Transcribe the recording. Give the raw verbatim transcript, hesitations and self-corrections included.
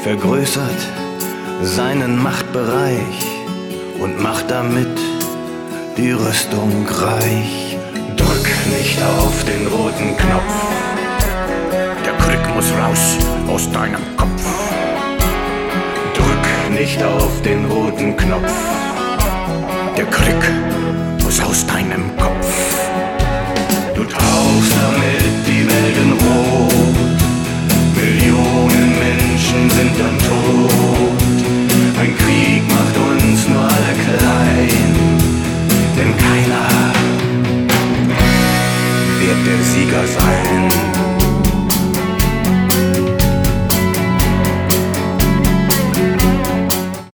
vergrößert seinen Machtbereich und macht damit die Rüstung reich. Drück nicht auf den roten Knopf, der Krieg muss raus aus deinem Kopf. Drück nicht auf den roten Knopf, der Krieg muss aus deinem Kopf. Du tauchst damit die Welt in Rot, Millionen Menschen sind dann tot. Ein Krieg macht uns nur alle klein, denn keiner wird der Sieger sein.